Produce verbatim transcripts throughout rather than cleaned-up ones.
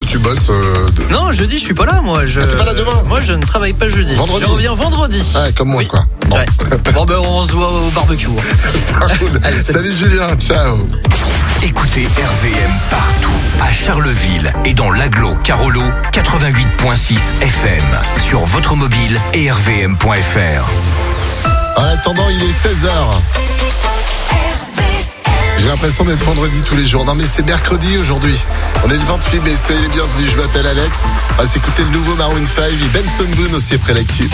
tu bosses euh, de... Non, jeudi, je suis pas là, moi. Je... Ah, t'es pas là demain? Moi, je ne travaille pas jeudi. Vendredi. Je reviens vendredi. Ouais, comme moi, Oui. quoi. Bon. Ouais. Bon, ben, on se voit au barbecue. Ça roule. Allez, salut Julien, ciao. Écoutez R V M partout, à Charleville et dans l'agglo Carolo, quatre-vingt-huit virgule six F M, sur votre mobile et r v m point f r. En attendant, il est seize heures. J'ai l'impression d'être vendredi tous les jours. Non mais c'est mercredi aujourd'hui. On est le vingt-huit mai, soyez les bienvenus. Je m'appelle Alex. On va s'écouter le nouveau Maroon cinq et Benson Boone aussi après l'actu.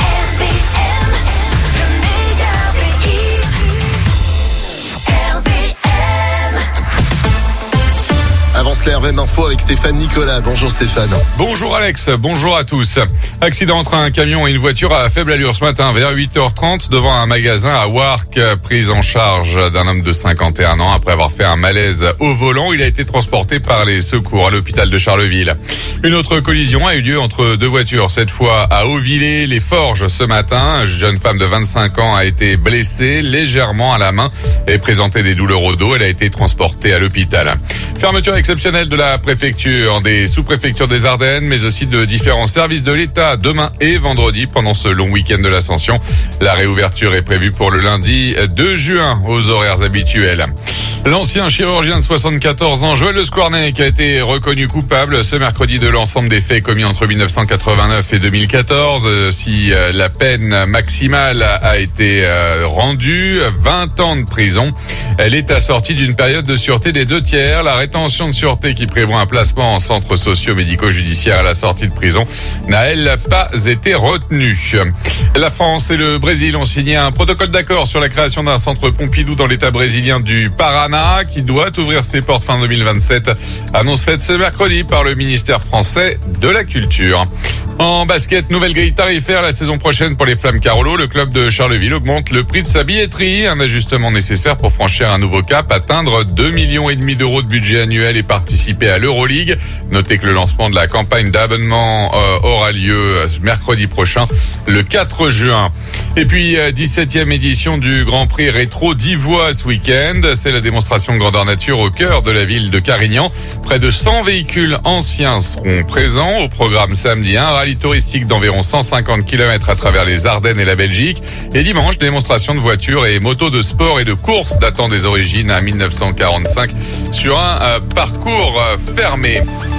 Avance la R V M Info avec Stéphane Nicolas. Bonjour Stéphane. Bonjour Alex, bonjour à tous. Accident entre un camion et une voiture à faible allure ce matin vers huit heures trente devant un magasin à Wark. Prise en charge d'un homme de cinquante et un ans après avoir fait un malaise au volant. Il a été transporté par les secours à l'hôpital de Charleville. Une autre collision a eu lieu entre deux voitures, cette fois à Hauvillers-les-Forges ce matin. Une jeune femme de vingt-cinq ans a été blessée légèrement à la main et présentait des douleurs au dos. Elle a été transportée à l'hôpital. Fermeture exceptionnelle de la préfecture, des sous-préfectures des Ardennes, mais aussi de différents services de l'État demain et vendredi pendant ce long week-end de l'Ascension. La réouverture est prévue pour le lundi deux juin aux horaires habituels. L'ancien chirurgien de soixante-quatorze ans, Joël Le Squarnec, a été reconnu coupable ce mercredi de l'ensemble des faits commis entre dix-neuf cent quatre-vingt-neuf et deux mille quatorze. Si la peine maximale a été rendue, vingt ans de prison. Elle est assortie d'une période de sûreté des deux tiers. La rétention de sûreté qui prévoit un placement en centre socio-médico-judiciaire à la sortie de prison n'a, elle, pas été retenue. La France et le Brésil ont signé un protocole d'accord sur la création d'un centre Pompidou dans l'état brésilien du Paraná, qui doit ouvrir ses portes fin deux mille vingt-sept. Annonce faite ce mercredi par le ministère français de la Culture. En basket, nouvelle grille tarifaire la saison prochaine pour les Flammes Carolo. Le club de Charleville augmente le prix de sa billetterie. Un ajustement nécessaire pour franchir un nouveau cap, atteindre deux millions et demi d'euros de budget annuel et participer à l'Euroleague. Notez que le lancement de la campagne d'abonnement euh, aura lieu mercredi prochain, le quatre juin. Et puis, dix-septième édition du Grand Prix Rétro d'Ivoire ce week-end. C'est la démonstration grandeur nature au cœur de la ville de Carignan. Près de cent véhicules anciens seront présents au programme samedi. Un rallye touristique d'environ cent cinquante kilomètres à travers les Ardennes et la Belgique. Et dimanche, démonstration de voitures et motos de sport et de course datant des origines à mille neuf cent quarante-cinq sur un euh, parcours euh, fermé.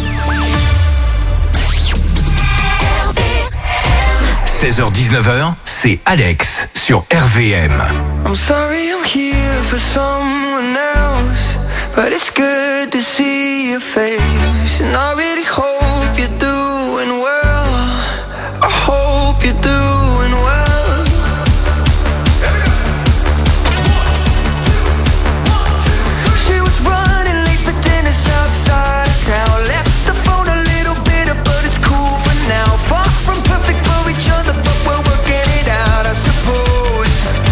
seize heures dix-neuf heures, c'est Alex sur R V M. I'm sorry I'm here for someone else, but it's good to see your face. And I really hope you're doing well. I hope you're doing well. She was running late for dinner outside of town. Left the phone a little bitter, but it's cool for now. Far from perfect for each other, but we're working it out, I suppose.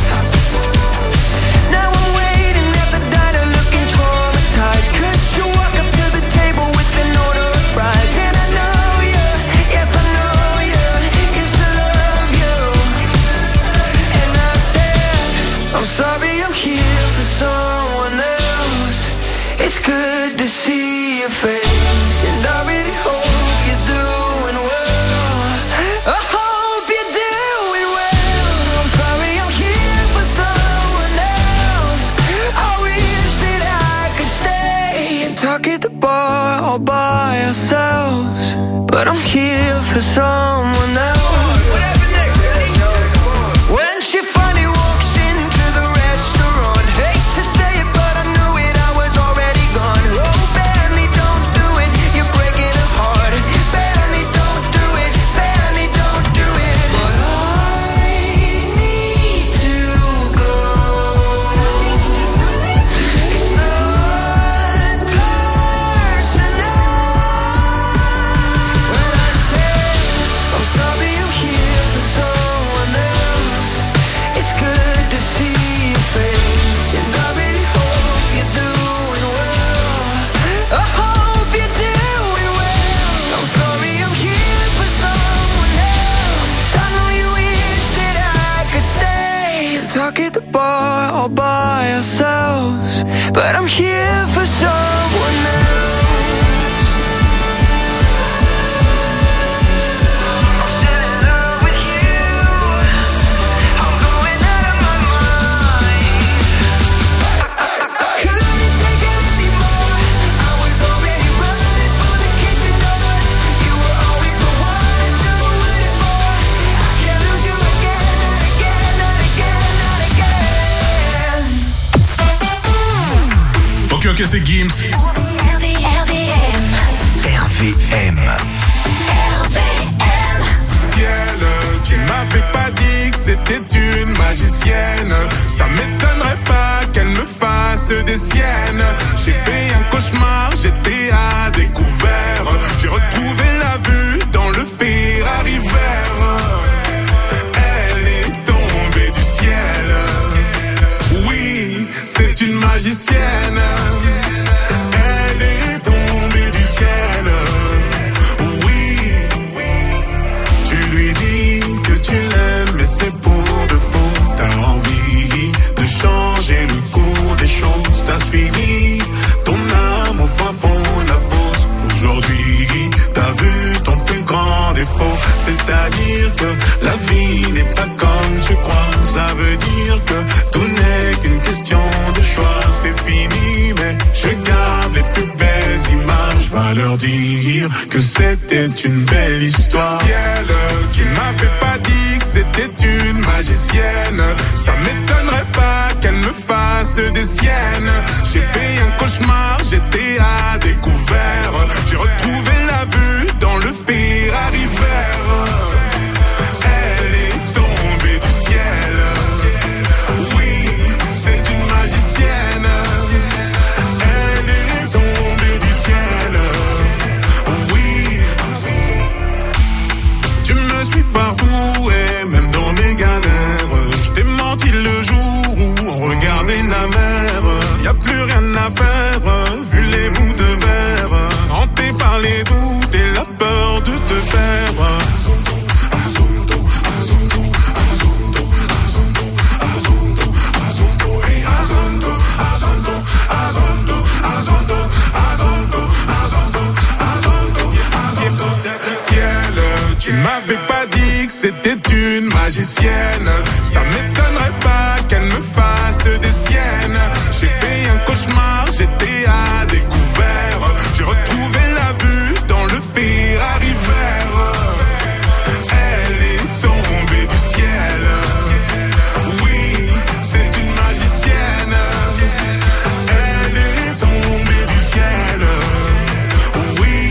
Now I'm waiting at the diner looking traumatized, 'cause you walk up to the table with an order of fries. And I know you, yes I know you, used to love you. And I said, I'm sorry I'm here for someone else. It's good to see your face, and I really hope you're doing well. I hope you're doing well. I'm sorry I'm here for someone else. I wish that I could stay and talk at the bar all by ourselves, but I'm here for someone else. When she finally walks into the restaurant, hate to say it, but I knew it, I was already gone. Oh, Benny, don't do it, you're breaking her heart. Benny, don't do it, Benny, don't do it. But I need to go. It's not personal. When I said, I'm sorry I'm here for someone else, it's good to see your face, and I really hope you're doing well. I hope you're doing well. I'm sorry I'm here for someone else. I know you wish that I could stay and talk at the bar all by ourselves, but I'm here for someone else. que c'est Gims. R V M. Ciel, tu m'avais pas dit que c'était une magicienne. Ça m'étonnerait pas qu'elle me fasse des siennes. J'ai fait un cauchemar, j'étais à découvert. J'ai retrouvé la vue dans le Ferrari vert. Elle est tombée du ciel. Oui, c'est une magicienne. Elle est tombée du ciel. Tu l'aimes mais c'est pour de faux. T'as envie de changer le cours des choses. T'as suivi ton âme au fin fond de la fosse. Aujourd'hui t'as vu ton plus grand défaut. C'est-à-dire que la vie n'est pas comme tu crois. Ça veut dire que tout n'est qu'une question de choix. C'est fini mais je garde les plus belles images. Va leur dire que c'était une belle histoire. Ciel, tu m'avais pas dit que c'était une magicienne. Ça m'étonnerait pas qu'elle me fasse des siennes. J'ai fait un cauchemar, j'étais à découvert. J'ai retrouvé la vue dans le Ferrari vert. Elle est tombée du ciel. Oui, c'est une magicienne. Elle est tombée du ciel. Oui, tu me suis partout et même dans mes galères. Je t'ai menti le jour où on regardait la mer. Y'a plus rien à faire, vu les bouts de verre. Hanté par les doutes et la peur de te perdre. Ciel, tu m'avais pas dit que c'était une magicienne. Ça m'étonnerait pas qu'elle me fasse des siennes. J'ai fait un cauchemar, j'étais à découvert. J'ai retrouvé la vue dans le Ferrari vert. Elle est tombée du ciel. Oui, c'est une magicienne. Elle est tombée du ciel. Oui.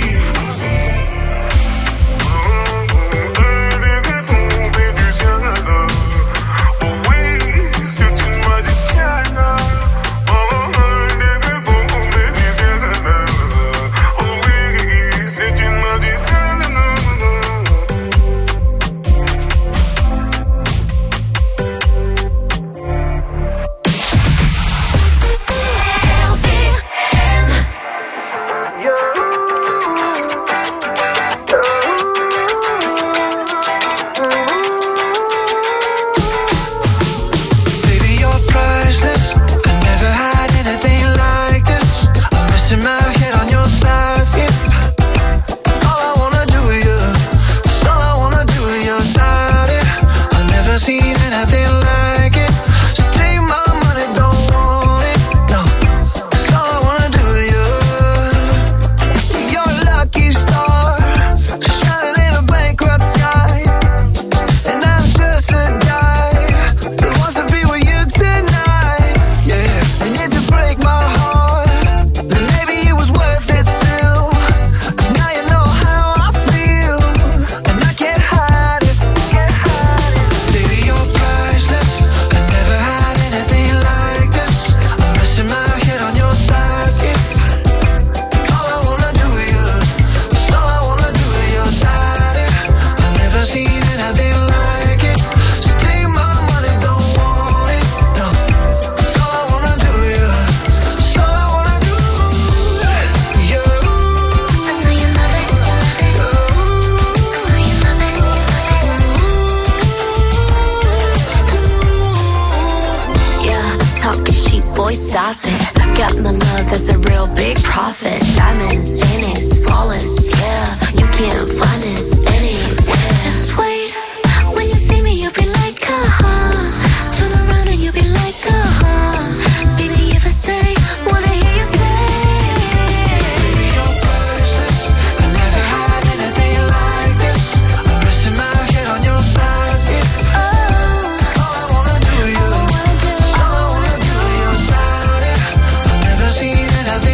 Stop it. Got my love, that's a real big profit. Diamonds in it, flawless, yeah. You can't find this anywhere. Just wait, when you see me, you'll be like, uh-huh. Turn around and you'll be like, uh-huh. Baby, if I stay, wanna hear you say. Baby, you're priceless. I never had anything like this. I'm resting my head on your thighs. It's oh, all I wanna do, you. All I wanna do, all I wanna do, you. I've never seen anything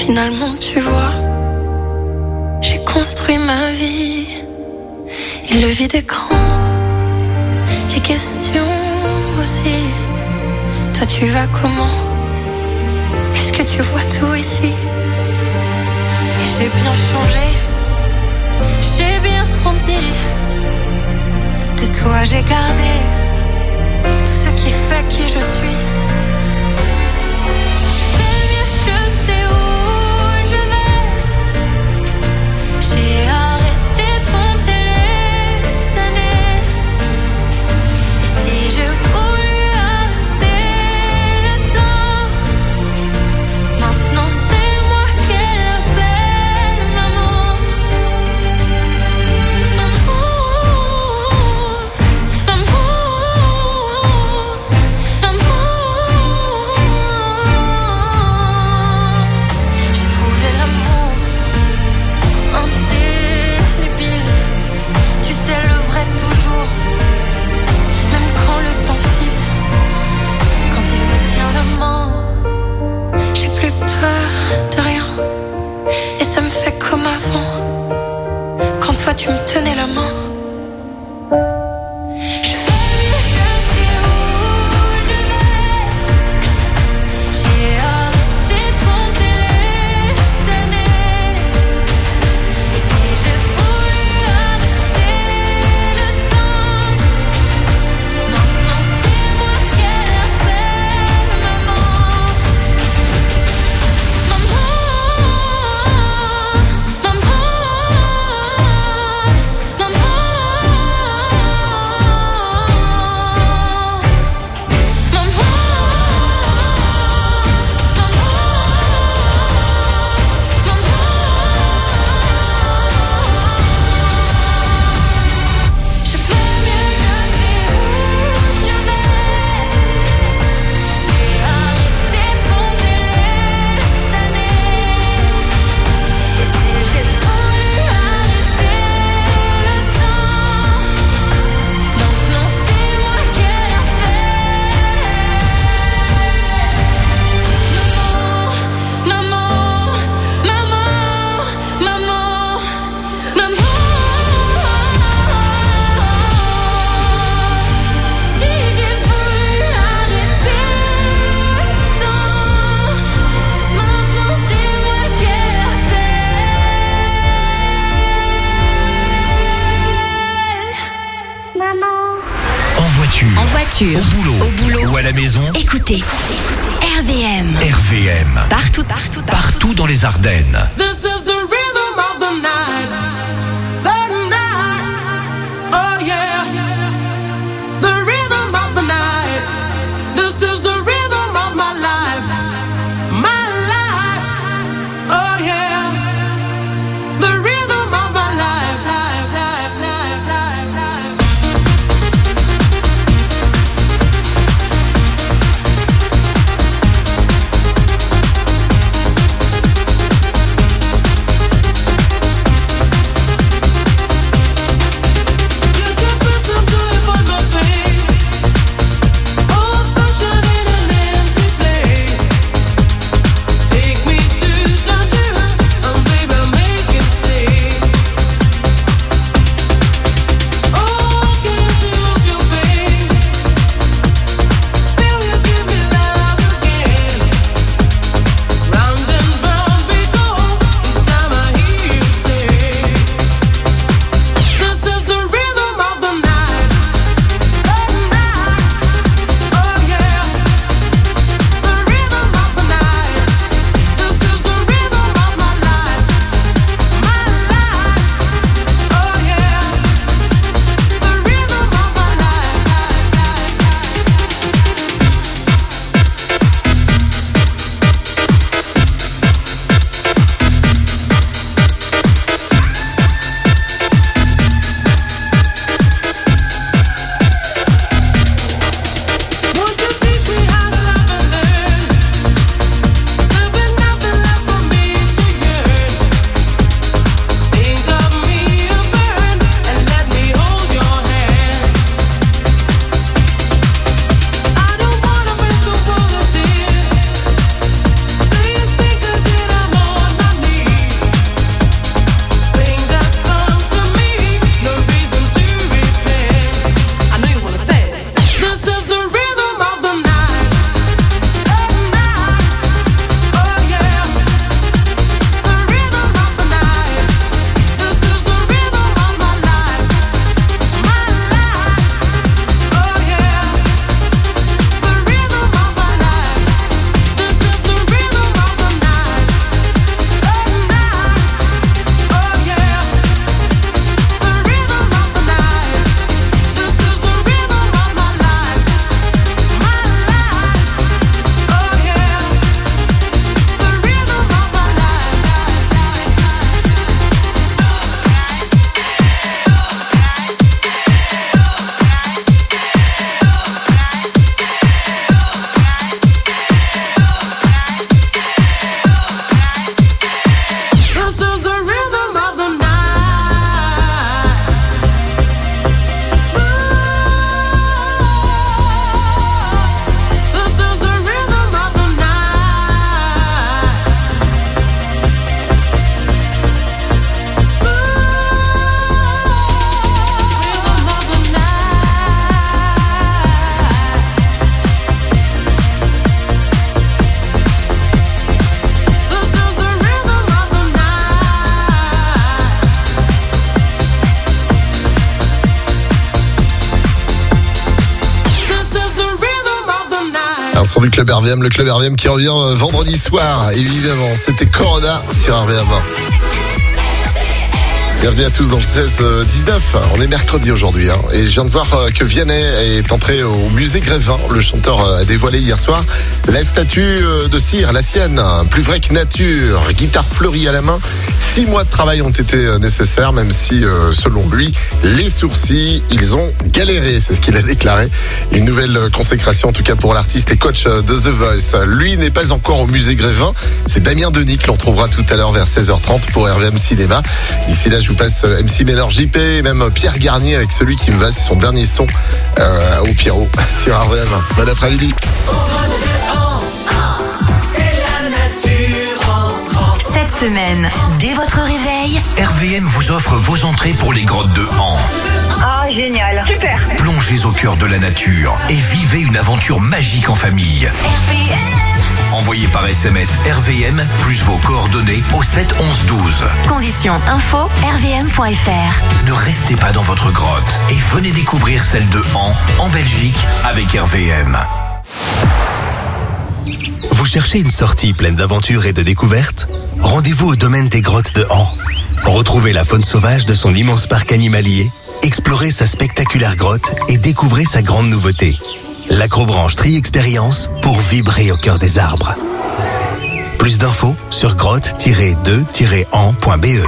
Finalement, tu vois, j'ai construit ma vie. Et le vide est grand, les questions aussi. Toi, tu vas comment? Est-ce que tu vois tout ici? Et j'ai bien changé, j'ai bien grandi. De toi, j'ai gardé tout ce qui fait qui je suis. Je fais mieux, je sais où je vais. J'ai arrêté de compter les années. Et si je voulais arrêter le temps, maintenant c'est moi qu'elle appelle maman. Maman, maman, maman. J'ai trouvé l'amour indélébile. Tu sais le vrai toujours, même quand le temps file. Quand il me tient la main, j'ai plus peur de rien. Et ça me fait comme avant, quand toi tu me tenais la main. Je fais mieux, je sais où je vais. J'ai arrêté de compter les années. Et si j'ai voulu arrêter le temps, maintenant c'est moi qu'elle appelle maman. Maman, maman, je fais mieux, je sais où je vais. J'ai arrêté de compter les années. Et si j'ai voulu arrêter le temps, maintenant c'est moi qu'elle appelle. Maman, maman, maman, maman, maman. Si j'ai voulu arrêter le temps, maintenant c'est moi qu'elle appelle. Maman. En voiture, En voiture, au boulot, au boulot, ou à la maison, écoutez, R V M. R V M. Partout, partout, Partout dans les Ardennes. This is the rhythm of the night, the night, oh yeah. The rhythm of the night, this is the rhythm of my life, my life, oh yeah. The rhythm of my life, life, life, life, life, life. son du Club R V M, le Club R V M qui revient vendredi soir, évidemment. C'était Corona sur R V M. Bienvenue à tous dans le seize dix-neuf. On est mercredi aujourd'hui, hein, et je viens de voir que Vianney est entré au musée Grévin. Le chanteur a dévoilé hier soir la statue de cire, la sienne, plus vraie que nature, guitare fleurie à la main. Six mois de travail ont été nécessaires, même si, selon lui, les sourcils, ils ont galéré. C'est ce qu'il a déclaré. Une nouvelle consécration, en tout cas pour l'artiste et coach de The Voice. Lui n'est pas encore au musée Grévin. C'est Damien Denis que l'on retrouvera tout à l'heure vers seize heures trente pour R V M Cinéma. D'ici là, je vous passe M C Ménor J P et même Pierre Garnier avec celui qui me va, c'est son dernier son euh, au Pierrot sur R V M. Bon après-midi. Cette semaine, dès votre réveil, R V M vous offre vos entrées pour les grottes de Han. Ah, génial, super. Plongez au cœur de la nature et vivez une aventure magique en famille. R V M. Envoyez par S M S R V M plus vos coordonnées au sept onze douze. Conditions info r v m point f r. Ne restez pas dans votre grotte et venez découvrir celle de Han en Belgique avec R V M. Vous cherchez une sortie pleine d'aventures et de découvertes ? Rendez-vous au domaine des grottes de Han. Retrouvez la faune sauvage de son immense parc animalier, explorez sa spectaculaire grotte et découvrez sa grande nouveauté, l'Acrobranche Tri-Expérience pour vibrer au cœur des arbres. Plus d'infos sur grotte tiret deux tiret han point b e.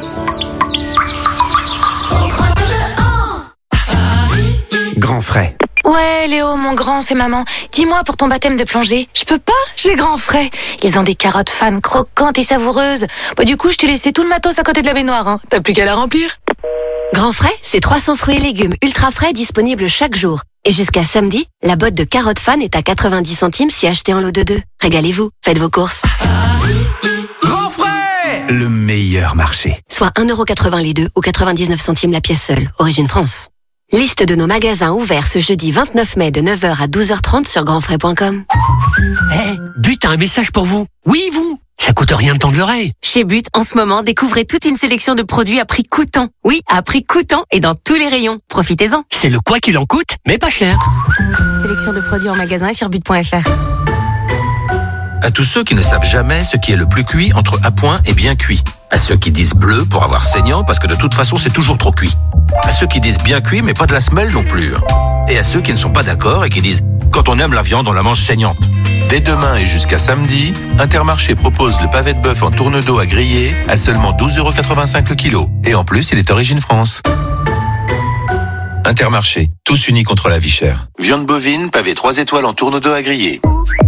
Grand frais. Ouais, Léo, mon grand, c'est maman. Dis-moi pour ton baptême de plongée. Je peux pas, j'ai grand frais. Ils ont des carottes fan croquantes et savoureuses. Bah du coup, je t'ai laissé tout le matos à côté de la baignoire, hein. T'as plus qu'à la remplir. Grand frais, c'est trois cents fruits et légumes ultra frais disponibles chaque jour. Et jusqu'à samedi, la botte de carottes fan est à quatre-vingt-dix centimes si achetée en lot de deux. Régalez-vous, faites vos courses. Grand frais, le meilleur marché. Soit un euro quatre-vingts les deux ou quatre-vingt-dix-neuf centimes la pièce seule. Origine France. Liste de nos magasins ouverts ce jeudi vingt-neuf mai de neuf heures à douze heures trente sur grand frais point com. Hé, hey, But a un message pour vous. Oui, vous. Ça coûte rien de tendre l'oreille. Chez But, en ce moment, découvrez toute une sélection de produits à prix coûtant. Oui, à prix coûtant et dans tous les rayons. Profitez-en. C'est le quoi qu'il en coûte, mais pas cher. Sélection de produits en magasin et sur but point f r. À tous ceux qui ne savent jamais ce qui est le plus cuit entre à point et bien cuit. À ceux qui disent bleu pour avoir saignant parce que de toute façon c'est toujours trop cuit. À ceux qui disent bien cuit mais pas de la semelle non plus. Et à ceux qui ne sont pas d'accord et qui disent quand on aime la viande on la mange saignante. Dès demain et jusqu'à samedi, Intermarché propose le pavé de bœuf en tourne d'eau à griller à seulement douze euros quatre-vingt-cinq le kilo. Et en plus, il est origine France. Intermarché, tous unis contre la vie chère. Viande bovine, pavé trois étoiles en tourne d'eau à griller.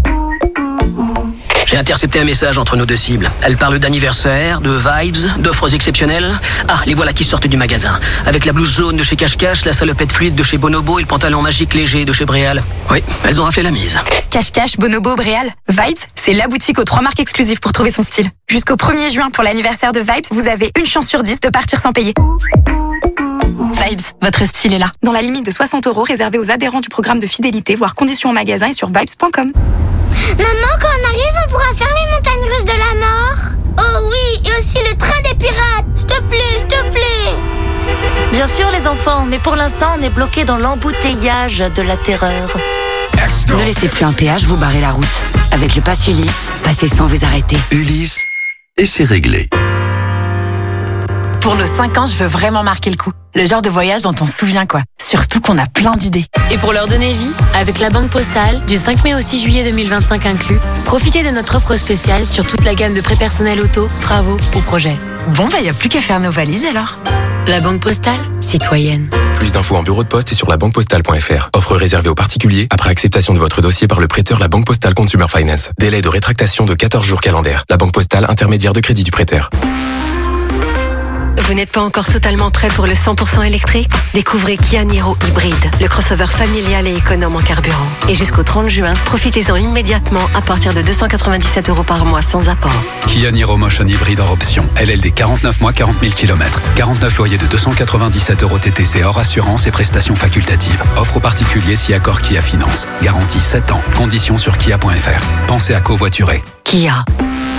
J'ai intercepté un message entre nos deux cibles. Elle parle d'anniversaire, de vibes, d'offres exceptionnelles. Ah, les voilà qui sortent du magasin. Avec la blouse jaune de chez Cache-Cache, la salopette fluide de chez Bonobo et le pantalon magique léger de chez Bréal. Oui, elles ont raflé la mise. Cache-Cache, Bonobo, Bréal, Vibes, c'est la boutique aux trois marques exclusives pour trouver son style. Jusqu'au premier juin pour l'anniversaire de Vibes, vous avez une chance sur dix de partir sans payer. Vibes, votre style est là. Dans la limite de soixante euros réservée aux adhérents du programme de fidélité, voire conditions en magasin et sur vibes point com. Maman, quand on arrive, on pourra faire les montagnes russes de la mort. Oh oui, et aussi le train des pirates. S'il te plaît, s'il te plaît. Bien sûr les enfants, mais pour l'instant on est bloqué dans l'embouteillage de la terreur. Ne laissez plus un péage vous barrer la route. Avec le pass Ulysse, passez sans vous arrêter. Ulysse, et c'est réglé. Pour nos cinq ans, je veux vraiment marquer le coup. Le genre de voyage dont on se souvient, quoi. Surtout qu'on a plein d'idées. Et pour leur donner vie, avec la Banque Postale, du cinq mai au six juillet deux mille vingt-cinq inclus, profitez de notre offre spéciale sur toute la gamme de prêts personnels auto, travaux ou projets. Bon, bah, y a plus qu'à faire nos valises alors. La Banque Postale, citoyenne. Plus d'infos en bureau de poste et sur la banque postale point f r. Offre réservée aux particuliers après acceptation de votre dossier par le prêteur La Banque Postale Consumer Finance. Délai de rétractation de quatorze jours calendaires. La Banque Postale, intermédiaire de crédit du prêteur. Vous n'êtes pas encore totalement prêt pour le cent pour cent électrique ? Découvrez Kia Niro Hybride, le crossover familial et économe en carburant. Et jusqu'au trente juin, profitez-en immédiatement à partir de deux cent quatre-vingt-dix-sept euros par mois sans apport. Kia Niro Motion Hybride hors option. L L D quarante-neuf mois, quarante mille kilomètres. quarante-neuf loyers de deux cent quatre-vingt-dix-sept euros T T C hors assurance et prestations facultatives. Offre aux particuliers si accord Kia Finance. Garantie sept ans. Conditions sur kia point f r. Pensez à covoiturer. Kia.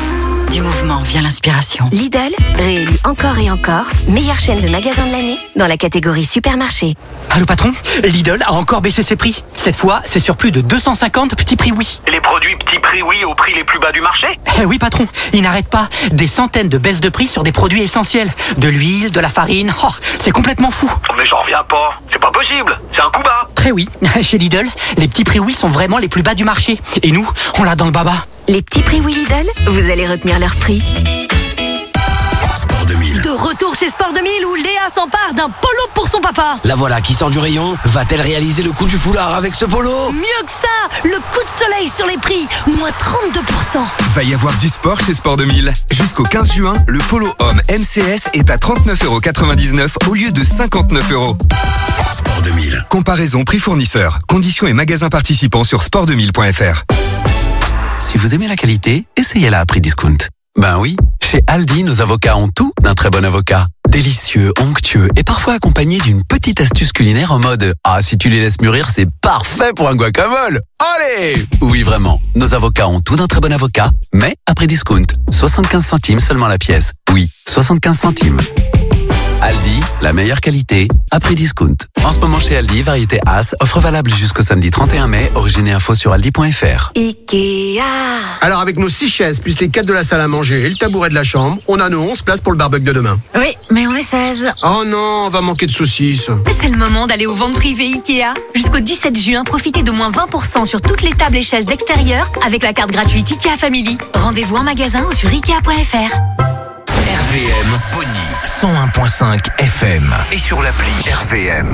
Du mouvement vient l'inspiration. Lidl, réélu encore et encore, meilleure chaîne de magasins de l'année dans la catégorie supermarché. Allô patron, Lidl a encore baissé ses prix. Cette fois, c'est sur plus de deux cent cinquante petits prix oui. Les produits petits prix oui au prix les plus bas du marché? Eh oui patron, ils n'arrêtent pas. Des centaines de baisses de prix sur des produits essentiels. De l'huile, de la farine, oh, c'est complètement fou. Mais j'en reviens pas, c'est pas possible, c'est un coup bas. Très oui, chez Lidl, les petits prix oui sont vraiment les plus bas du marché. Et nous, on l'a dans le baba. Les petits prix oui Lidl, vous allez retenir leur prix. Sport deux mille. De retour chez Sport deux mille où Léa s'empare d'un polo pour son papa. La voilà qui sort du rayon. Va-t-elle réaliser le coup du foulard avec ce polo? Mieux que ça, le coup de soleil sur les prix, moins trente-deux pour cent. Va y avoir du sport chez Sport deux mille. Jusqu'au quinze juin, le polo homme M C S est à trente-neuf euros quatre-vingt-dix-neuf au lieu de cinquante-neuf euros. Sport deux mille. Comparaison prix fournisseur. Conditions et magasins participants sur sport deux mille point f r. Si vous aimez la qualité, essayez-la à prix discount. Ben oui, chez Aldi, nos avocats ont tout d'un très bon avocat. Délicieux, onctueux et parfois accompagné d'une petite astuce culinaire en mode « Ah, si tu les laisses mûrir, c'est parfait pour un guacamole !» Allez! Oui, vraiment, nos avocats ont tout d'un très bon avocat, mais à prix discount. soixante-quinze centimes seulement la pièce. Oui, soixante-quinze centimes. Aldi, la meilleure qualité, à prix discount. En ce moment chez Aldi, variété As, offre valable jusqu'au samedi trente et un mai, origine et info sur aldi point f r. Ikea. Alors avec nos six chaises, plus les quatre de la salle à manger et le tabouret de la chambre, on a nos onze places pour le barbecue de demain. Oui, mais on est seize. Oh non, on va manquer de saucisses. C'est le moment d'aller aux ventes privées Ikea. Jusqu'au dix-sept juin, profitez de moins vingt pour cent sur toutes les tables et chaises d'extérieur avec la carte gratuite Ikea Family. Rendez-vous en magasin ou sur ikea point f r. R V M Bonny cent un virgule cinq F M et sur l'appli R V M.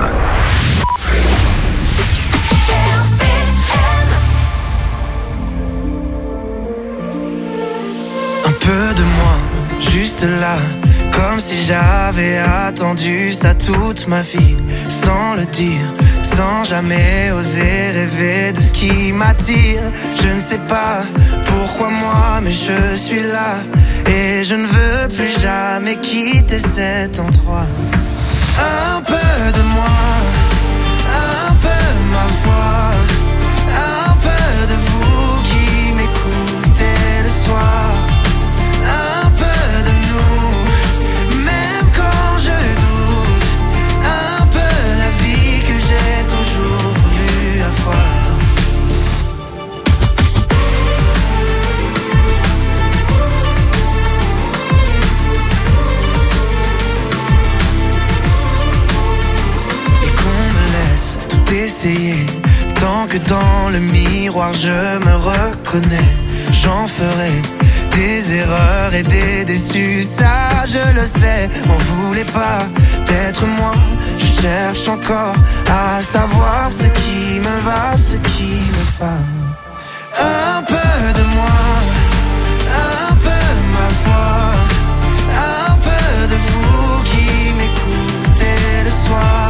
Un peu de moi, juste là, comme si j'avais attendu ça toute ma vie, sans le dire, sans jamais oser rêver de ce qui m'attire. Je ne sais pas pourquoi moi, mais je suis là, et je ne veux plus jamais quitter cet endroit. Un peu de moi, un peu ma voix, un peu de vous qui m'écoutez le soir. Essayer, tant que dans le miroir je me reconnais, j'en ferai des erreurs et des déçus, ça je le sais. M'en voulez pas d'être moi, je cherche encore à savoir ce qui me va, ce qui me va. Un peu de moi, un peu ma voix, un peu de vous qui m'écoutez le soir.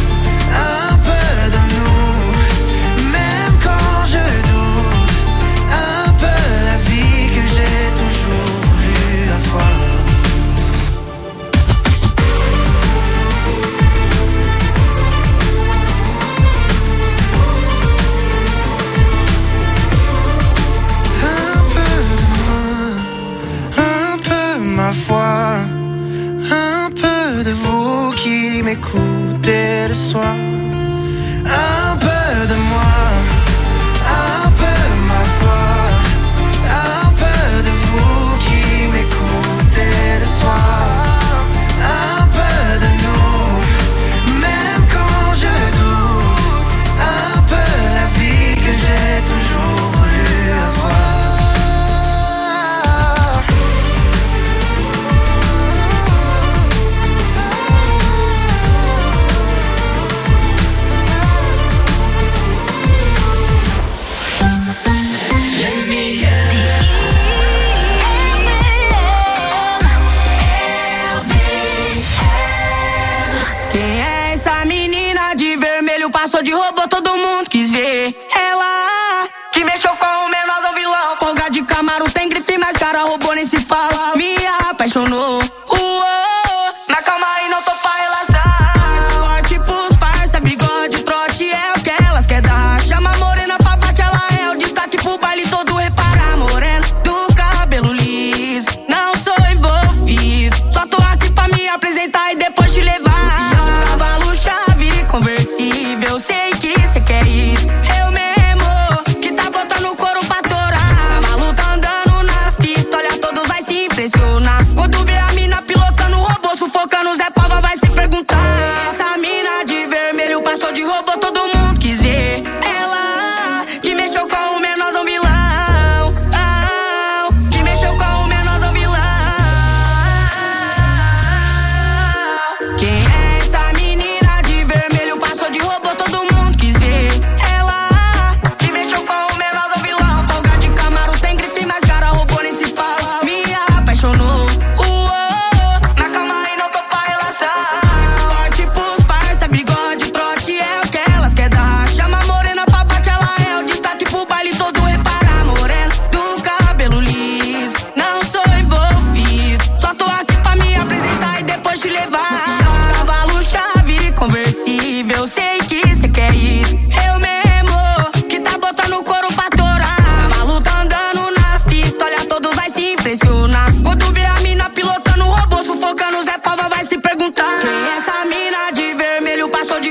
Foi, un peu de vous qui m'écoutez le soir, un peu de moi, un peu ma foi, un peu de vous qui m'écoutez le soir, un peu de nous, même quand je doute, un peu la vie que j'ai toujours voulu avoir.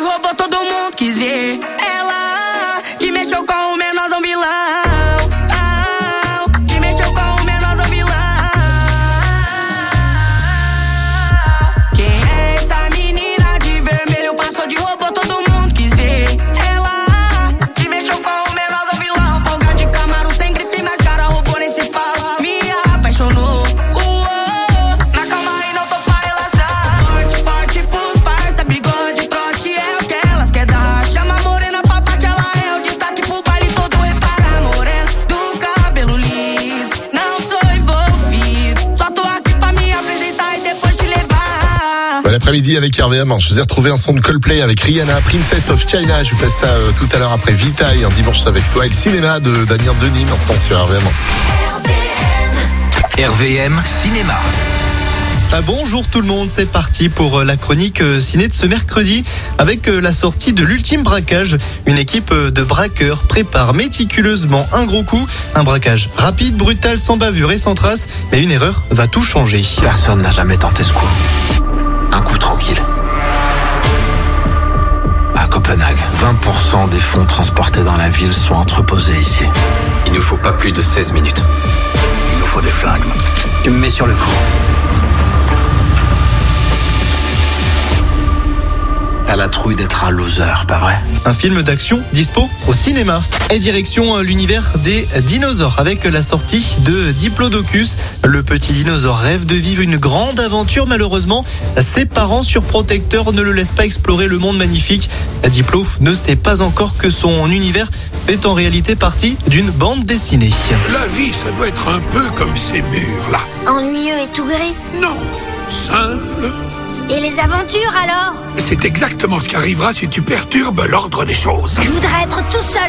roubou todo mundo quis ver. Ela que mexeu com o menorzão vilão. Oh, que mexeu com o menorzão vilão. Quem é essa menina de vermelho? Passou de robô, todo mundo quis ver. Ela que mexeu com o menorzão vilão. Folga de Camaro tem grife nas cara, robô nem se fala. Me apaixonou. Bon après-midi avec R V M, je vous ai retrouvé un son de Coldplay avec Rihanna, Princess of China. Je vous passe ça euh, tout à l'heure après Vitaille, un dimanche avec toi. Et le cinéma de Damien Denis maintenant sur R V M. R V M Cinéma. Ah, bonjour tout le monde, c'est parti pour la chronique ciné de ce mercredi avec la sortie de l'ultime braquage. Une équipe de braqueurs prépare méticuleusement un gros coup, un braquage rapide, brutal, sans bavure et sans trace, mais une erreur va tout changer. Personne n'a jamais tenté ce coup. Un coup tranquille. À Copenhague, vingt pour cent des fonds transportés dans la ville sont entreposés ici. Il nous faut pas plus de seize minutes. Il nous faut des flingues. Tu me mets sur le coup. T'as la trouille d'être un loser, pas vrai? Un film d'action dispo au cinéma. Et direction l'univers des dinosaures avec la sortie de Diplodocus. Le petit dinosaure rêve de vivre une grande aventure. Malheureusement, ses parents surprotecteurs ne le laissent pas explorer le monde magnifique. Diplo ne sait pas encore que son univers fait en réalité partie d'une bande dessinée. La vie, ça doit être un peu comme ces murs-là. Ennuyeux et tout gris? Non, simple. Et les aventures alors? C'est exactement ce qui arrivera si tu perturbes l'ordre des choses. Je voudrais être tout seul.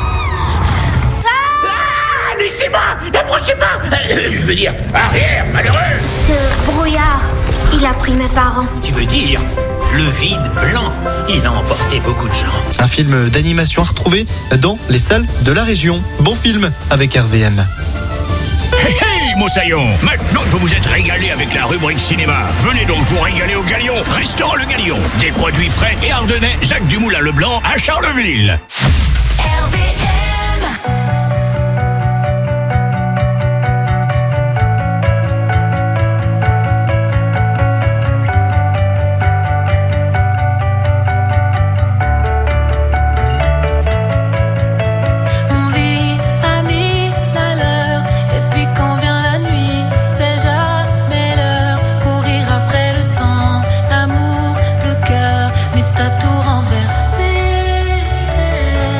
Ah, laissez-moi, n'approchez pas. Euh, je veux dire, arrière, malheureux. Ce brouillard, il a pris mes parents. Tu veux dire le vide blanc? Il a emporté beaucoup de gens. Un film d'animation à retrouver dans les salles de la région. Bon film avec R V M. Hey, hey, Moussaillon, maintenant que vous vous êtes régalé avec la rubrique cinéma, venez donc vous régaler au Galion, restaurant Le Galion. Des produits frais et ardennais, Jacques Dumoulin-Leblanc à Charleville. R V M. L'amour, le cœur, mais t'as tout renversé.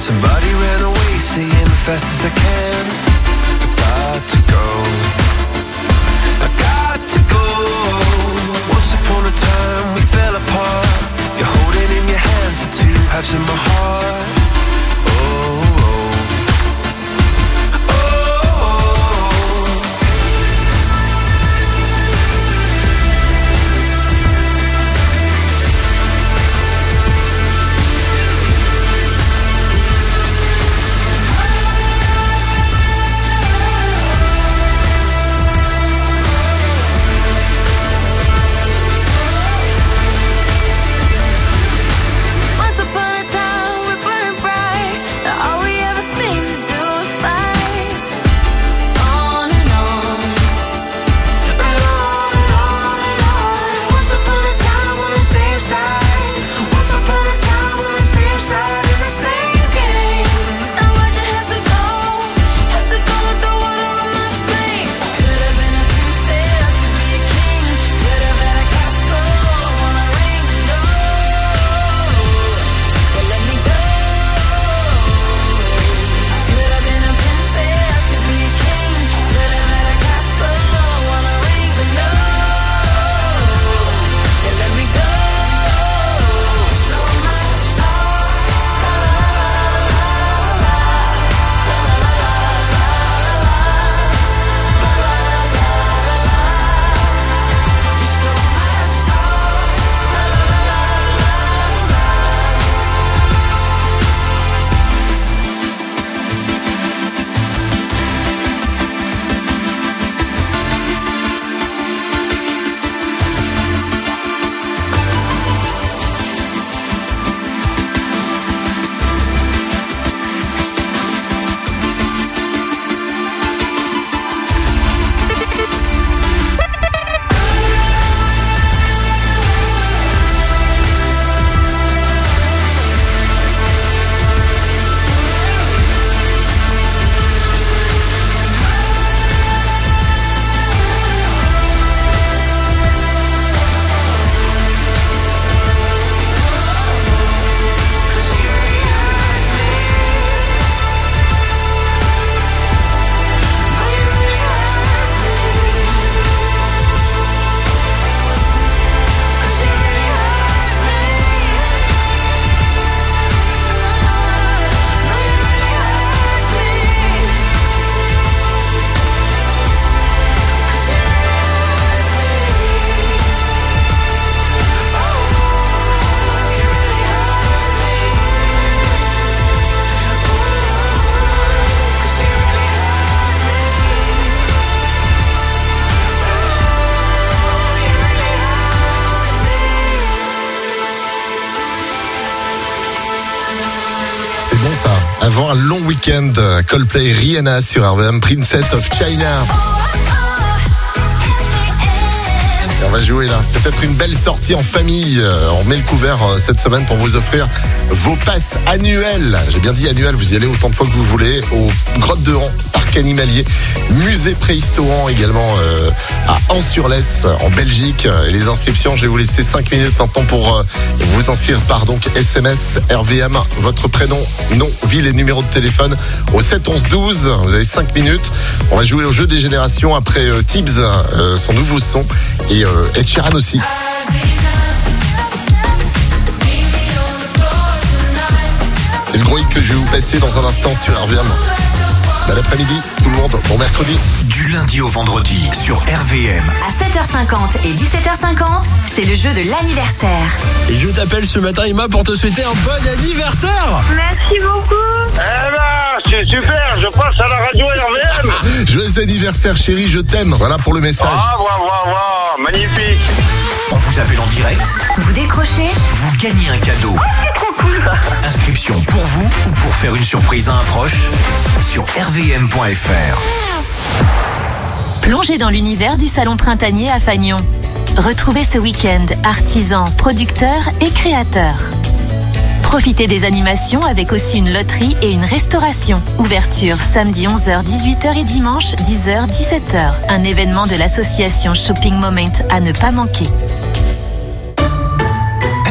Somebody ran away saying fast as I can. I got to go, I got to go. Once upon a time we fell apart. You're holding in your hands the two halves of my heart. Oh, oh. Avant un long week-end, Coldplay, Rihanna sur R V M, Princess of China. Et on va jouer là. Peut-être une belle sortie en famille. On met le couvert cette semaine pour vous offrir vos passes annuelles. J'ai bien dit annuelles, vous y allez autant de fois que vous voulez. Au Grotte de Ran, parc animalier, musée préhistorant également euh, à Ans-sur-Lesse en Belgique. Et les inscriptions, je vais vous laisser cinq minutes maintenant pour euh, vous inscrire par donc S M S R V M, votre prénom, nom, ville et numéro de téléphone au sept onze douze. Vous avez cinq minutes. On va jouer au jeu des générations après euh, Tibbs, euh, son nouveau son, et euh, Ed Sheeran aussi. C'est le gros hit que je vais vous passer dans un instant sur R V M. Bon après-midi, tout le monde, bon mercredi. Du lundi au vendredi sur R V M. À sept heures cinquante et dix-sept heures cinquante, c'est le jeu de l'anniversaire. Et je t'appelle ce matin, Emma, pour te souhaiter un bon anniversaire. Merci beaucoup. Eh ben, c'est super, je passe à la radio R V M. Joyeux anniversaire chérie, je t'aime. Voilà pour le message. Ah, waouh, waouh, waouh, magnifique. On vous appelle en direct. Vous décrochez, vous gagnez un cadeau. C'est trop cool. Inscription pour vous ou pour faire une surprise à un proche sur R V M point F R. plongez dans l'univers du salon printanier à Fagnon. Retrouvez ce week-end artisans, producteurs et créateurs. Profitez des animations avec aussi une loterie et une restauration. Ouverture samedi onze heures dix-huit heures et dimanche dix heures dix-sept heures. Un événement de l'association Shopping Moment à ne pas manquer. À tous ceux qui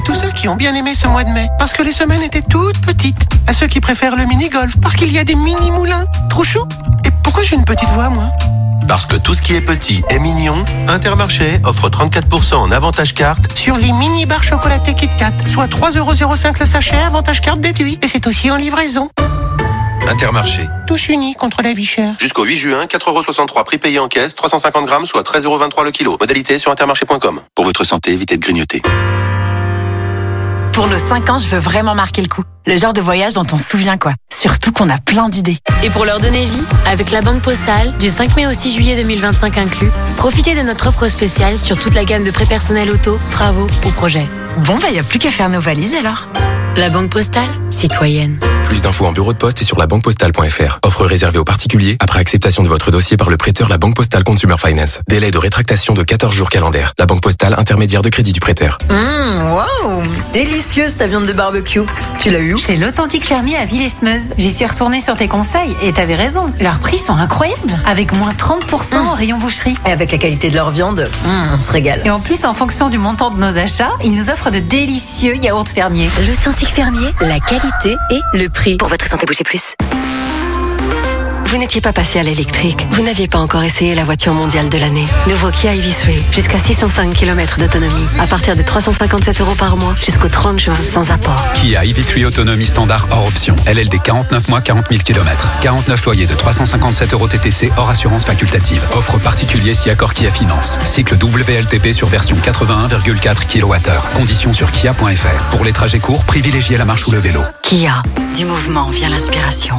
qui ont bien aimé ce mois de mai, parce que les semaines étaient toutes petites. À ceux qui préfèrent le mini-golf, parce qu'il y a des mini-moulins. Trop chou. Et pourquoi j'ai une petite voix, moi ? Parce que tout ce qui est petit est mignon, Intermarché offre trente-quatre pour cent en avantage carte sur les mini-barres chocolatées Kit Kat, soit trois euros zéro cinq le sachet, avantage carte déduit. Et c'est aussi en livraison. Intermarché. Tous unis contre la vie chère. Jusqu'au huit juin, quatre euros soixante-trois prix payé en caisse, trois cent cinquante grammes, soit treize euros vingt-trois le kilo. Modalité sur intermarché point com. Pour votre santé, évitez de grignoter. Pour nos cinq ans, je veux vraiment marquer le coup. Le genre de voyage dont on se souvient, quoi. Surtout qu'on a plein d'idées. Et pour leur donner vie, avec la Banque Postale, du cinq mai au six juillet deux mille vingt-cinq inclus, profitez de notre offre spéciale sur toute la gamme de prêts personnels auto, travaux ou projets. Bon, bah, y a plus qu'à faire nos valises alors. La Banque Postale, citoyenne. Plus d'infos en bureau de poste et sur la banque postale point f r. Offre réservée aux particuliers après acceptation de votre dossier par le prêteur La Banque Postale Consumer Finance. Délai de rétractation de quatorze jours calendaires. La Banque Postale, intermédiaire de crédit du prêteur. Mmh, waouh, délicieuse ta viande de barbecue. Tu l'as eu où? Chez l'Authentique Fermier à Villesmeuse. J'y suis retournée sur tes conseils et t'avais raison. Leurs prix sont incroyables. Avec moins trente pour cent mmh. en rayon boucherie. Et avec la qualité de leur viande, mmh, on se régale. Et en plus, en fonction du montant de nos achats, ils nous offrent de délicieux yaourts fermiers. L'Authentique Fermier, la qualité et le prix. Pour votre santé, bougez plus. Vous n'étiez pas passé à l'électrique. Vous n'aviez pas encore essayé la voiture mondiale de l'année. Nouveau Kia E V trois. Jusqu'à six cent cinq kilomètres d'autonomie. À partir de trois cent cinquante-sept euros par mois. Jusqu'au trente juin, sans apport. Kia E V trois autonomie standard hors option. L L D quarante-neuf mois, quarante mille kilomètres. quarante-neuf loyers de trois cent cinquante-sept euros T T C hors assurance facultative. Offre particulier si accord Kia Finance. Cycle W L T P sur version quatre-vingt-un virgule quatre kilowattheures. Conditions sur kia point f r. Pour les trajets courts, privilégiez la marche ou le vélo. Kia. Du mouvement vient l'inspiration.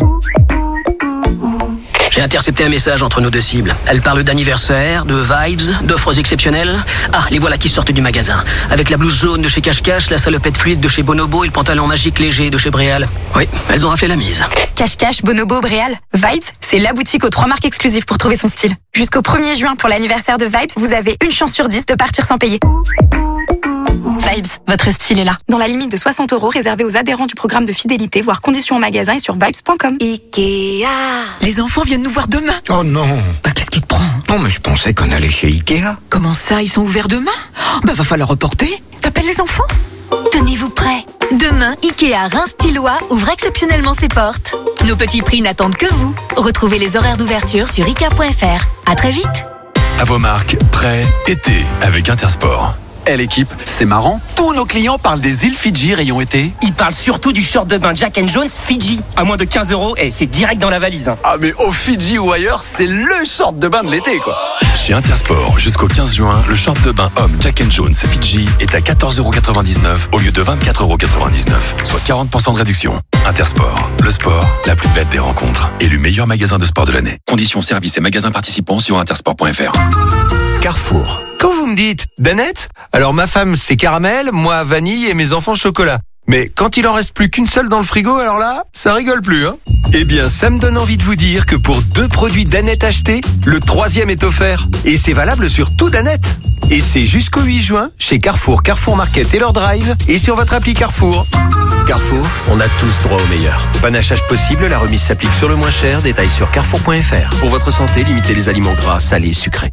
J'ai intercepté un message entre nos deux cibles. Elle parle d'anniversaire, de vibes, d'offres exceptionnelles. Ah, les voilà qui sortent du magasin. Avec la blouse jaune de chez Cache Cache, la salopette fluide de chez Bonobo et le pantalon magique léger de chez Bréal. Oui, elles ont raflé la mise. Cache Cache, Bonobo, Bréal, Vibes, c'est la boutique aux trois marques exclusives pour trouver son style. Jusqu'au premier juin pour l'anniversaire de Vibes, vous avez une chance sur dix de partir sans payer. Vibes, votre style est là. Dans la limite de soixante euros réservée aux adhérents du programme de fidélité, voire conditions en magasin et sur vibes point com. Ikea. Les enfants viennent nous voir demain. Oh non. Bah qu'est-ce qui te prend? Non mais je pensais qu'on allait chez Ikea. Comment ça, ils sont ouverts demain? Bah va falloir reporter. T'appelles les enfants? Tenez-vous prêts. Demain, Ikea Reims-Tillois ouvre exceptionnellement ses portes. Nos petits prix n'attendent que vous. Retrouvez les horaires d'ouverture sur ikea point f r. À très vite. À vos marques, prêt, été, avec Intersport. Eh l'équipe, c'est marrant, tous nos clients parlent des îles Fidji rayon été. Ils parlent surtout du short de bain Jack and Jones Fidji, à moins de quinze euros et c'est direct dans la valise. Hein. Ah mais au Fidji ou ailleurs, c'est le short de bain de l'été quoi. Chez Intersport, jusqu'au quinze juin, le short de bain homme Jack and Jones Fidji est à quatorze euros quatre-vingt-dix-neuf au lieu de vingt-quatre euros quatre-vingt-dix-neuf, soit quarante pour cent de réduction. Intersport, le sport, la plus belle des rencontres. Élu meilleur magasin de sport de l'année. Conditions, services et magasins participants sur intersport point f r. Carrefour. Quand vous me dites Danette, alors ma femme c'est caramel, moi vanille et mes enfants chocolat. Mais quand il en reste plus qu'une seule dans le frigo, alors là, ça rigole plus, hein. Eh bien, ça me donne envie de vous dire que pour deux produits Danette achetés, le troisième est offert. Et c'est valable sur tout Danette. Et c'est jusqu'au huit juin chez Carrefour, Carrefour Market et leur drive et sur votre appli Carrefour. Carrefour, on a tous droit au meilleur. Panachage possible, la remise s'applique sur le moins cher. Détails sur carrefour point f r. Pour votre santé, limitez les aliments gras, salés, sucrés.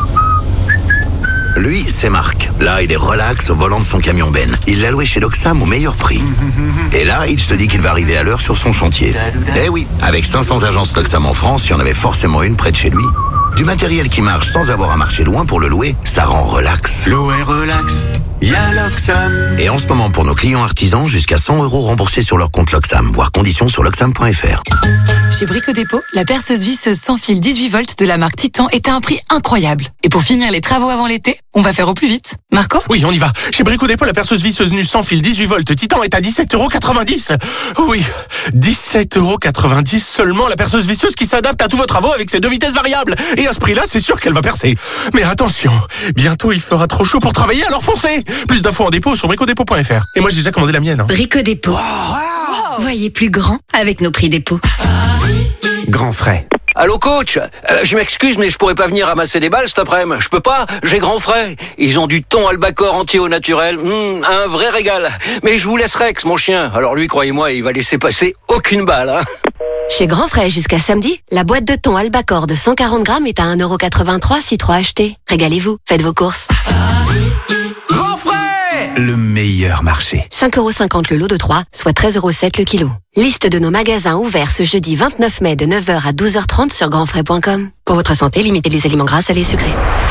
Lui, c'est Marc. Là, il est relax au volant de son camion Ben. Il l'a loué chez Loxam au meilleur prix. Et là, il se dit qu'il va arriver à l'heure sur son chantier. Eh oui, avec cinq cents agences Loxam en France, il y en avait forcément une près de chez lui. Du matériel qui marche sans avoir à marcher loin pour le louer, ça rend relax. Louer relax, y'a Loxam. Et en ce moment, pour nos clients artisans, jusqu'à cent euros remboursés sur leur compte Loxam, voire conditions sur loxam point f r. Chez Brico Dépôt, la perceuse visseuse sans fil dix-huit volts de la marque Titan est à un prix incroyable. Et pour finir les travaux avant l'été, on va faire au plus vite. Marco? Oui, on y va. Chez Brico Dépôt, la perceuse visseuse nue sans fil dix-huit volts Titan est à dix-sept euros quatre-vingt-dix. Oui, dix-sept euros quatre-vingt-dix seulement la perceuse visseuse qui s'adapte à tous vos travaux avec ses deux vitesses variables. Et à ce prix-là, c'est sûr qu'elle va percer. Mais attention, bientôt il fera trop chaud pour travailler, alors foncez. Plus d'infos en dépôt sur brico dépôt point f r. Et moi, j'ai déjà commandé la mienne. Hein. Brico Dépôt. Wow. Voyez plus grand avec nos prix dépôt. Grand frais. Allô coach, euh, je m'excuse mais je pourrais pas venir ramasser des balles cet après-midi. Je peux pas, j'ai grand frais. Ils ont du thon albacore entier au naturel, mmh, un vrai régal. Mais je vous laisse Rex, mon chien. Alors lui, croyez-moi, il va laisser passer aucune balle. Hein. Chez Grand Frais jusqu'à samedi, la boîte de thon albacore de cent quarante grammes est à un euro quatre-vingt-trois si trois achetés. Régalez-vous, faites vos courses. Grand Frais, le meilleur marché. cinq euros cinquante le lot de trois, soit treize euros sept le kilo. Liste de nos magasins ouverts ce jeudi vingt-neuf mai de neuf heures à douze heures trente sur grandfrais point com. Pour votre santé, limitez les aliments gras, salés et sucrés.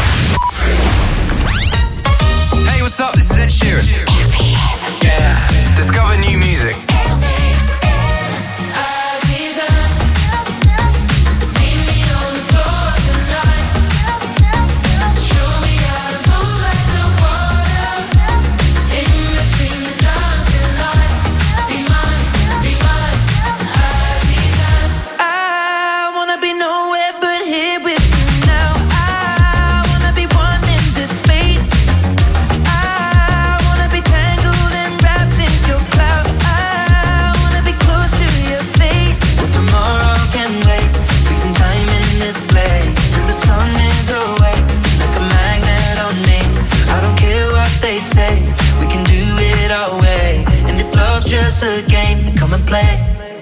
Hey, what's up? This is Ed Sheeran. Yeah. Discover new music. Just a game, then come and play.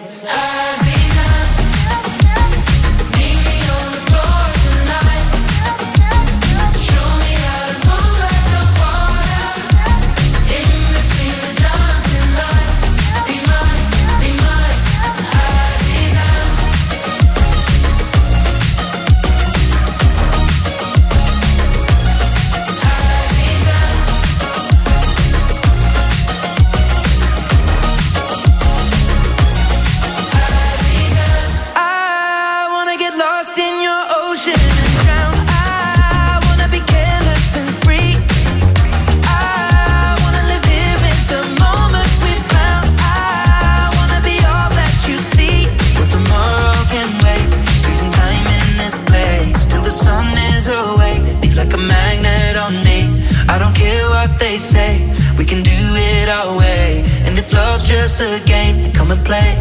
Just a game, then come and play.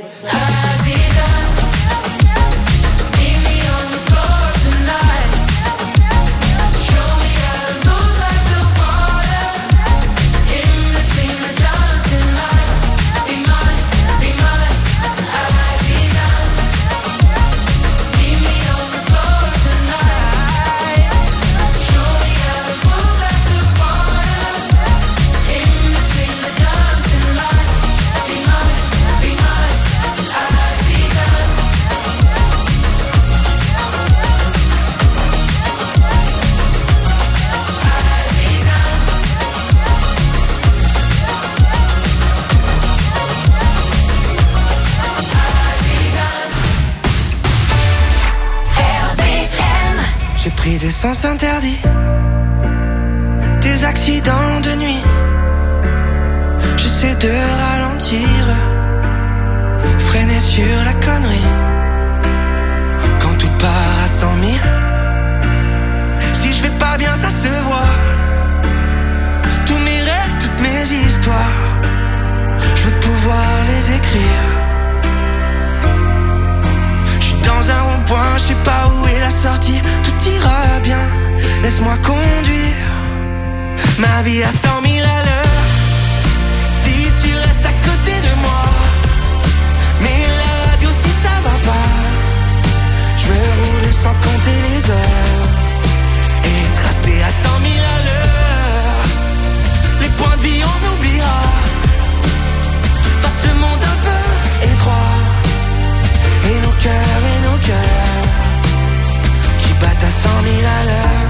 Des sens interdits, des accidents de nuit. J'essaie de ralentir, freiner sur la connerie. Quand tout part à cent mille, si je vais pas bien ça se voit. Tous mes rêves, toutes mes histoires, je veux pouvoir les écrire. Dans un rond-point, je sais pas où est la sortie. Tout ira bien, laisse-moi conduire. Ma vie à cent mille à l'heure. Si tu restes à côté de moi. Mais la radio si ça va pas, je vais rouler sans compter les heures. Et tracer à cent mille à l'heure. Les points de vie on oubliera. Dans ce monde un peu étroit. Et nos cœurs et nos cœurs qui battent à cent mille à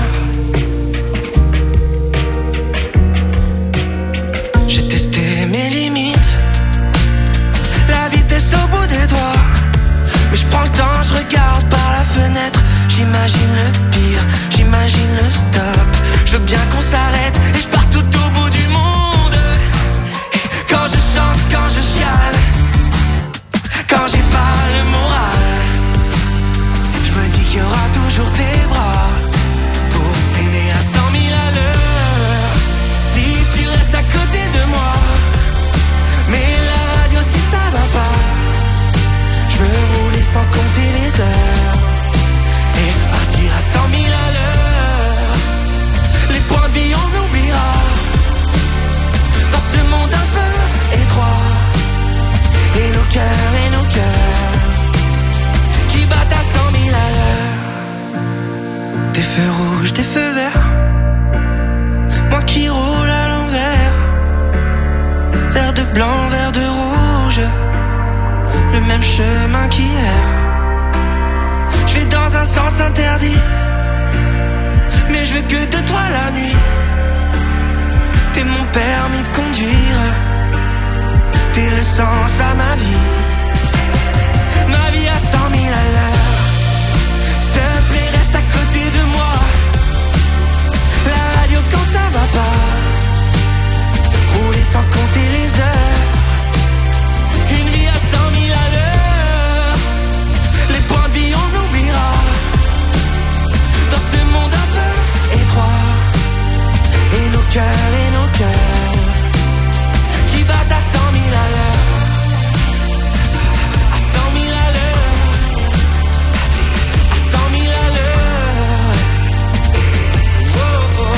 l'heure. J'ai testé mes limites, la vitesse au bout des doigts. Mais je prends le temps, je regarde par la fenêtre. J'imagine le pire, j'imagine le stop. Je veux bien qu'on s'arrête et je pars tout au bout du monde. Et quand je chante, quand je chiale, quand j'ai pas le moral, je me dis qu'il y aura toujours tes bras pour s'aimer à cent mille à l'heure. Si tu restes à côté de moi, mais la radio si ça va pas, je veux rouler sans compter les heures et partir à cent mille à l'heure. Les points de vie on oubliera dans ce monde un peu étroit. Et nos cœurs et nos cœurs qui battent à cent mille à l'heure. Des feux rouges, des feux verts, moi qui roule à l'envers. chemin qu'hier. Je vais dans un sens interdit, mais je veux que de toi la nuit. T'es mon permis de conduire, t'es le sens à ma vie. Ma vie à cent mille à l'heure. S'il te plaît, reste à côté de moi. La radio quand ça va pas, rouler sans compter les heures. Une vie à cent mille à l'heure. Les points de vie on oubliera. Dans ce monde un peu étroit. Et nos cœurs et nos cœurs qui battent à cent mille à l'heure. À cent mille à l'heure. À cent mille à l'heure. Oh,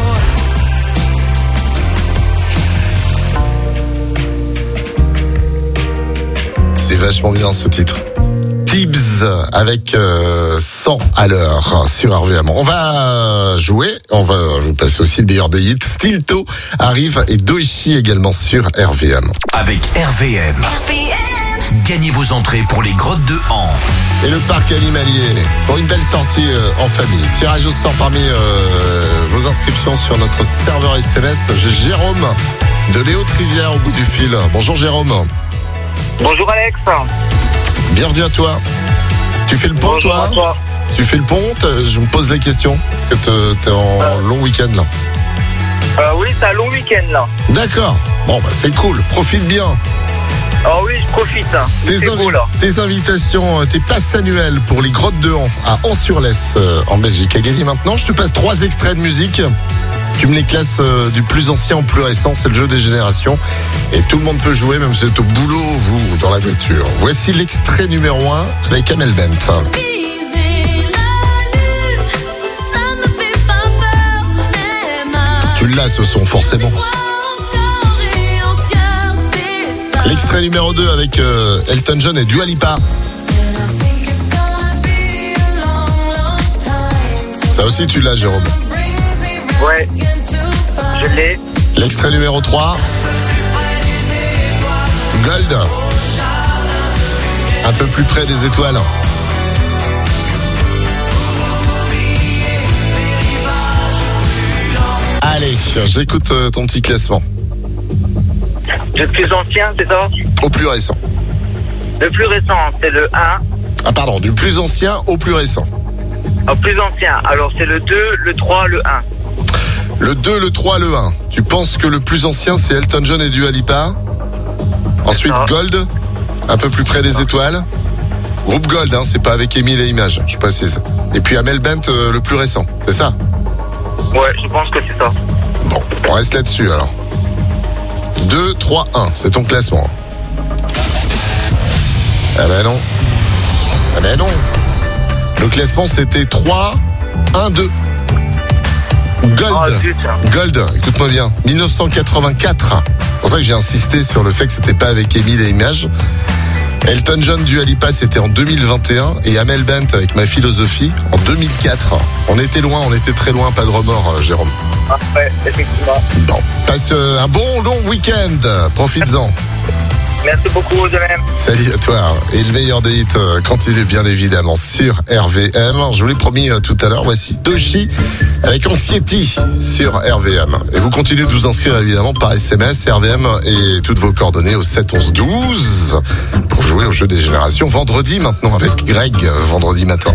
oh. C'est vachement bien ce titre. Tibbs avec euh, cent à l'heure sur R V M. On va jouer, on va je vais passer aussi le meilleur des hits. Stilto arrive et Doichi également sur R V M. Avec R V M, R V M. Gagnez vos entrées pour les grottes de Han et le parc animalier pour une belle sortie euh, en famille. Tirage au sort parmi euh, vos inscriptions sur notre serveur S M S. J'ai Jérôme de Léo Trivière au bout du fil. Bonjour Jérôme. Bonjour Alex. Bienvenue à toi. Tu fais le pont, Bonjour toi, à toi Tu fais le pont. Je me pose la question parce que t'es en euh, long week-end là. Euh, oui, c'est un long week-end là. D'accord. Bon, bah c'est cool. Profite bien. Ah oui, je profite. Tes, c'est invi- beau là. tes invitations, tes passes annuelles pour les grottes de Han à An-sur-Lesse euh, en Belgique à gagner maintenant. Je te passe trois extraits de musique. Tu me les classes euh, du plus ancien au plus récent, c'est le jeu des générations. Et tout le monde peut jouer, même si vous êtes au boulot, vous, dans la voiture. Voici l'extrait numéro un avec Amel Bent. Tu l'as ce son, forcément. L'extrait numéro deux avec euh, Elton John et Dua Lipa. Ça aussi, tu l'as, Jérôme. Ouais, je l'ai. L'extrait numéro trois. Gold. Un peu plus près des étoiles. Allez, j'écoute ton petit classement. Le plus ancien, c'est ça? Au plus récent. Le plus récent, c'est le un. Ah pardon, du plus ancien au plus récent. Au plus ancien, alors c'est le deux, le trois, le un. Le deux, le trois, le un. Tu penses que le plus ancien, c'est Elton John et Dua Lipa? Ensuite, Gold, un peu plus près des étoiles. Groupe Gold, hein, c'est pas avec Émile et Images, je précise. Et puis Amel Bent, euh, le plus récent, c'est ça? Ouais, je pense que c'est ça. Bon, on reste là-dessus alors. deux, trois, un, c'est ton classement. Ah ben non. Ah ben non. Le classement, c'était trois, un, deux. Gold. Oh, Gold, écoute-moi bien. dix-neuf cent quatre-vingt-quatre. C'est pour ça que j'ai insisté sur le fait que c'était pas avec Émile et Images. Elton John, Dua Lipa, c'était en deux mille vingt et un. Et Amel Bent avec Ma Philosophie en deux mille quatre. On était loin, on était très loin, pas de remords, Jérôme. Ah ouais, effectivement. Bon, passe un bon long week-end. Profites-en. Merci beaucoup, de même. Salut à toi. Et le meilleur des hits continue bien évidemment sur R V M. Je vous l'ai promis tout à l'heure, voici Doichi avec Anxiety sur R V M. Et vous continuez de vous inscrire évidemment par S M S, R V M et toutes vos coordonnées au sept onze douze pour jouer au jeu des générations vendredi maintenant avec Greg, vendredi matin.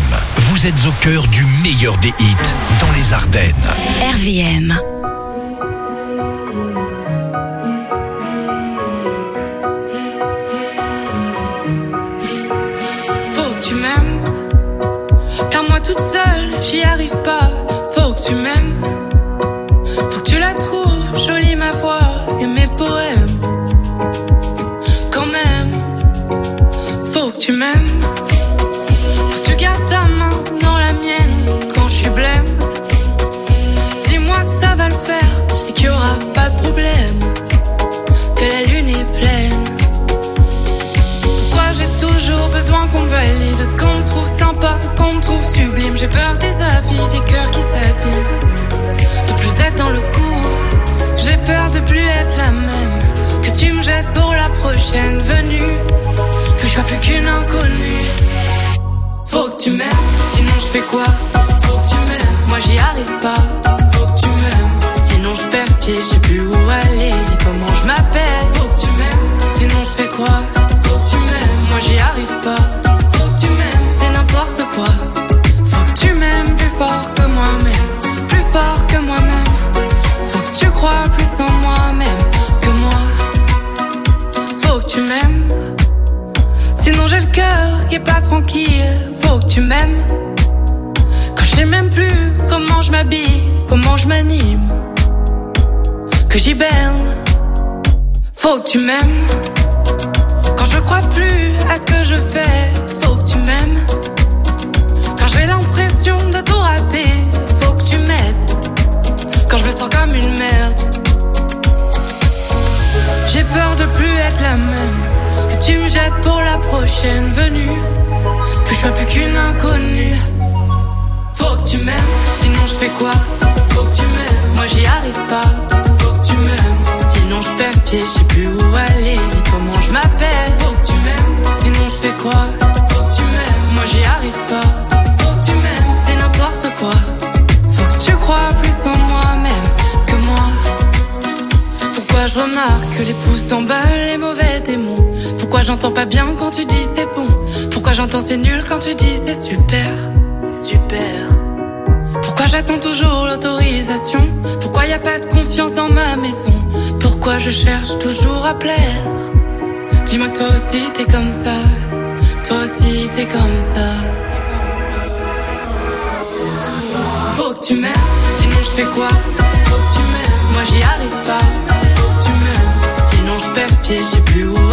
vous êtes au cœur du meilleur des hits dans les Ardennes. R V M. Faut que tu m'aimes, car moi toute seule, j'y arrive pas. Faut que tu m'aimes, faut que tu la trouves jolie ma voix et mes poèmes. Quand même, faut que tu m'aimes, faut que tu gardes ta main dans la mienne quand je suis blême. Dis-moi que ça va le faire et qu'il y aura pas de problème, que la lune est pleine. Pourquoi j'ai toujours besoin qu'on me valide, qu'on me trouve sympa, qu'on me trouve sublime. J'ai peur des avis, des cœurs qui s'abîment, de plus être dans le coup. J'ai peur de plus être la même, que tu me jettes pour la prochaine venue, que je sois plus qu'une inconnue. Faut que tu m'aimes, sinon je fais quoi? Faut que tu m'aimes, moi j'y arrive pas. Faut que tu m'aimes, sinon je perds pied, je sais plus où aller, ni comment je m'appelle. Faut que tu m'aimes, sinon je fais quoi? Faut que tu m'aimes, moi j'y arrive pas. Faut que tu m'aimes, c'est n'importe quoi. Faut que tu m'aimes plus fort que moi-même, plus fort que moi-même. Faut que tu crois plus en moi-même que moi. Faut que tu m'aimes, sinon j'ai le cœur qui est pas tranquille. Faut que tu m'aimes, quand je sais même plus comment je m'habille, comment je m'anime, que j'hiberne. Faut que tu m'aimes, quand je crois plus à ce que je fais. Faut que tu m'aimes, quand j'ai l'impression de tout rater. Faut que tu m'aides, quand je me sens comme une merde. J'ai peur de plus être la même, que tu me jettes pour la prochaine venue, que je sois plus qu'une inconnue. Faut que tu m'aimes, sinon je fais quoi? Faut que tu m'aimes, moi j'y arrive pas. Faut que tu m'aimes, sinon je perds pied, je sais plus où aller, ni comment je m'appelle. Faut que tu m'aimes, sinon je fais quoi? Faut que tu m'aimes, moi j'y arrive pas. Faut que tu m'aimes, c'est n'importe quoi. Faut que tu crois plus en moi-même que moi. Pourquoi je remarque que les pouces s'emballent, les mauvais démons? Pourquoi j'entends pas bien quand tu dis c'est bon? Pourquoi j'entends c'est nul quand tu dis c'est super? C'est super. Pourquoi j'attends toujours l'autorisation? Pourquoi y a pas de confiance dans ma maison? Pourquoi je cherche toujours à plaire? Dis-moi que toi aussi t'es comme ça, toi aussi t'es comme ça. Faut que tu m'aimes, sinon je fais quoi? Faut que tu m'aimes, moi j'y arrive pas. Faut que tu m'aimes, sinon je perds pied, je sais plus où